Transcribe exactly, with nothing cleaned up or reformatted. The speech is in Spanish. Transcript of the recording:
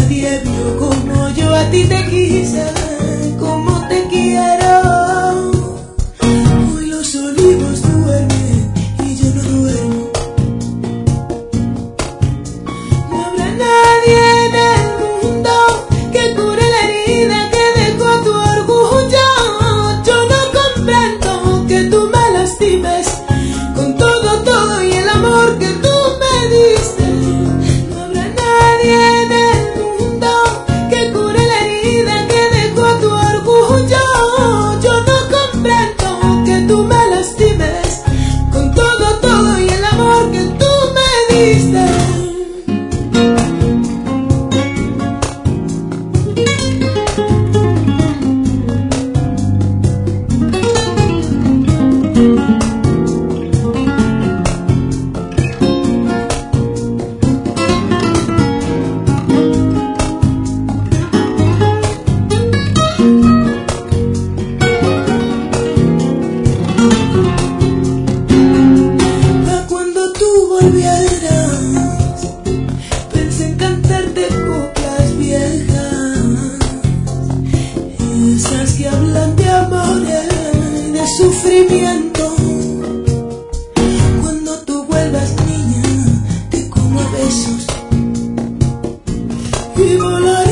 nadie vio como yo a ti te quise, como te quiero. Hoy los olivos duermen y yo no duermo. No habrá nadie en el mundo que cure la herida que dejó tu orgullo. Yo no comprendo que tú me lastimes con todo, todo y el amor que tú me diste. No habrá nadie en el mundo que cure la herida que dejó tu orgullo. Yo no comprendo que tú me lastimes con todo, todo y el amor que tú me diste. Volvieras, pensé en cantarte coplas viejas, esas que hablan de amores, de sufrimiento. Cuando tú vuelvas, niña, te como a besos y volaré.